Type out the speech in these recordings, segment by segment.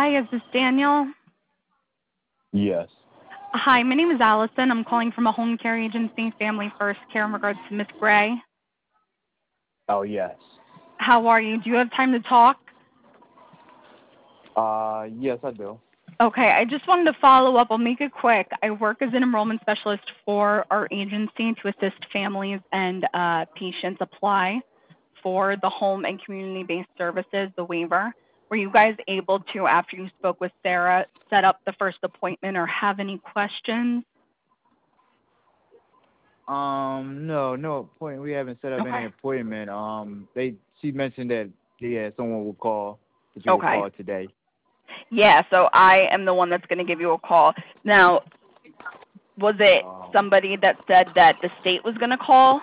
Hi, is this Daniel? Yes. Hi, my name is Allison. I'm calling from a home care agency, Family First Care, in regards to Miss Gray. Oh, yes. How are you? Do you have time to talk? Yes, I do. Okay, I just wanted to follow up. I'll make it quick. I work as an enrollment specialist for our agency to assist families and patients apply for the home and community-based services, the waiver. Were you guys able to, after you spoke with Sarah, set up the first appointment or have any questions? No appointment. We haven't set up Okay. any appointment. She mentioned that someone will call, that you will Okay. call today. Yeah, so I am the one that's going to give you a call. Now, was it somebody that said that the state was going to call?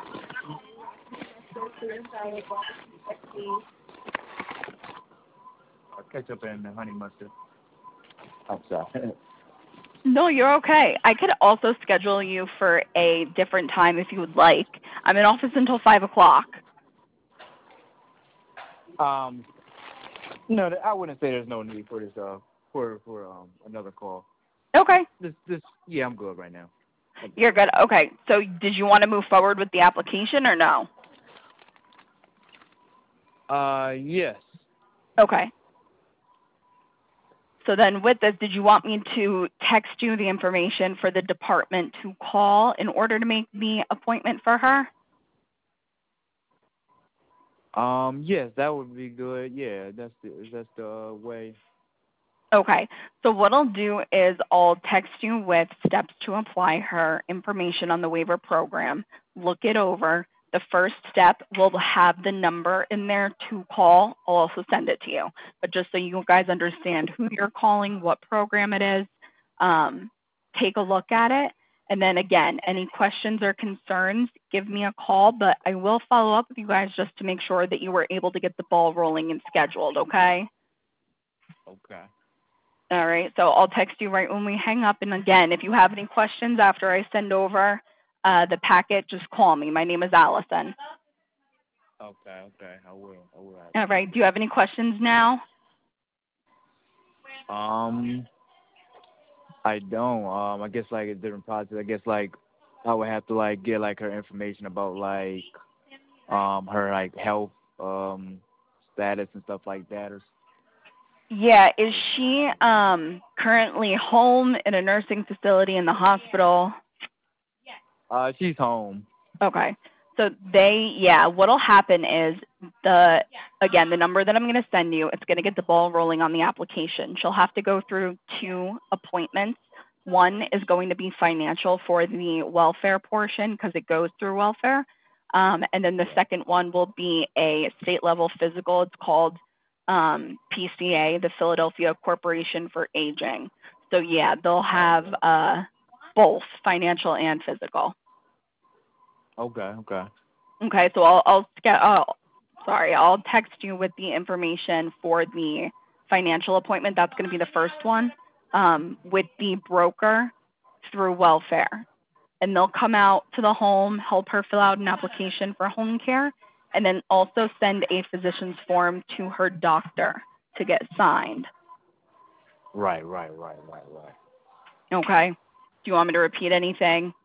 I'll catch up in the honey mustard. I'm sorry. No, you're okay. I could also schedule you for a different time if you would like. I'm in office until 5 o'clock. No, I wouldn't say there's no need for this, for another call. Okay. Yeah, I'm good right now. You're good. Okay. So did you want to move forward with the application or no? Yes. Okay. So then with this, did you want me to text you the information for the department to call in order to make the appointment for her? Yes, that would be good. Yeah, that's the way. Okay. So what I'll do is I'll text you with steps to apply, her information on the waiver program. Look it over. The first step will have the number in there to call. I'll also send it to you. But just so you guys understand who you're calling, what program it is, take a look at it. And then again, any questions or concerns, give me a call. But I will follow up with you guys just to make sure that you were able to get the ball rolling and scheduled, okay? Okay. All right, so I'll text you right when we hang up. And again, if you have any questions after I send over the packet, just call me. My name is Allison. Okay. I will. All right, do you have any questions now? I don't. I guess like a different process. I guess like I would have to like get like her information about like her like health status and stuff like that. Yeah, is she currently home, in a nursing facility, in the hospital? She's home. Okay. So what'll happen is the number that I'm going to send you, it's going to get the ball rolling on the application. She'll have to go through 2 appointments. One is going to be financial for the welfare portion because it goes through welfare. And then the second one will be a state level physical. It's called PCA, the Philadelphia Corporation for Aging. So yeah, they'll have both financial and physical. Okay. Okay, so I'll text you with the information for the financial appointment. That's going to be the first one with the broker through welfare. And they'll come out to the home, help her fill out an application for home care, and then also send a physician's form to her doctor to get signed. Right. Okay. Do you want me to repeat anything?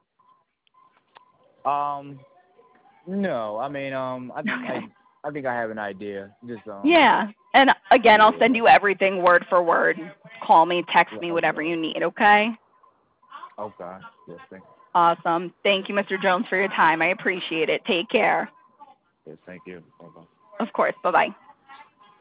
No. I mean, I think I have an idea. Just Yeah. And again, I'll send you everything word for word. Call me, text me, whatever you need, okay? Okay. Yes, thank you. Awesome. Thank you, Mr. Jones, for your time. I appreciate it. Take care. Yes, thank you. Bye-bye. Of course. Bye-bye.